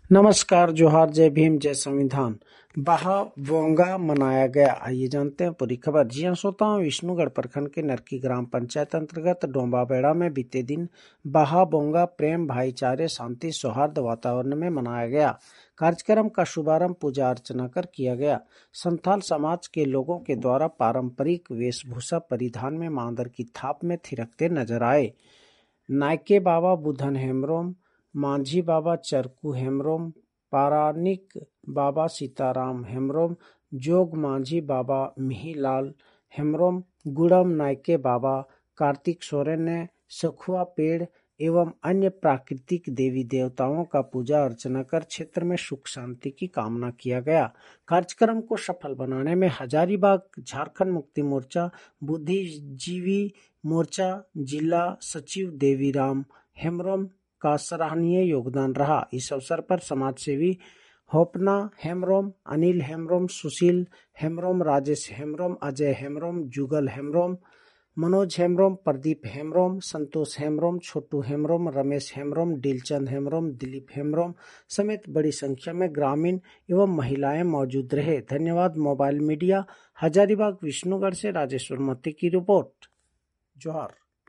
नमस्कार, जोहार, जय भीम, जय संविधान। बहा बोंगा मनाया गया। आइए जानते हैं पूरी खबर। जी हाँ श्रोताओं, विष्णुगढ़ प्रखंड के नरकी ग्राम पंचायत अंतर्गत डोंबाबेड़ा में बीते दिन बहा बोंगा प्रेम, भाईचारे, शांति, सौहार्द वातावरण में मनाया गया। कार्यक्रम का शुभारंभ पूजा अर्चना कर किया गया। संथाल समाज के लोगों के द्वारा पारंपरिक वेशभूषा परिधान में मांदर की थाप में थिरकते नजर आए। नायके बाबा बुधन हेम्ब्रोम, मांझी बाबा चरकू हेम्ब्रोम, पारानिक बाबा सीताराम हेम्ब्रोम, जोग मांझी बाबा मिहीलाल हेम्ब्रोम, गुड़म नायके बाबा कार्तिक सोरेन ने सखुआ पेड़ एवं अन्य प्राकृतिक देवी देवताओं का पूजा अर्चना कर क्षेत्र में सुख शांति की कामना किया गया। कार्यक्रम को सफल बनाने में हजारीबाग झारखंड मुक्ति मोर्चा, बुद्धिजीवी मोर्चा जिला सचिव देवीराम हेम्ब्रोम का सराहनीय योगदान रहा। इस अवसर पर समाज सेवी होपना हेम्ब्रोम, अनिल हेम्ब्रोम, सुशील हेम्ब्रोम, राजेश हेम्ब्रोम, अजय हेम्ब्रोम, जुगल हेम्ब्रोम, मनोज हेम्ब्रोम, प्रदीप हेम्ब्रोम, संतोष हेम्ब्रोम, छोटू हेम्ब्रोम, रमेश हेम्ब्रोम, दिलचंद हेम्ब्रोम, दिलीप हेम्ब्रोम समेत बड़ी संख्या में ग्रामीण एवं महिलाएं मौजूद रहे। धन्यवाद। मोबाइल मीडिया, हजारीबाग विष्णुगढ़ से राजेश्वर मती की रिपोर्ट। जोहार।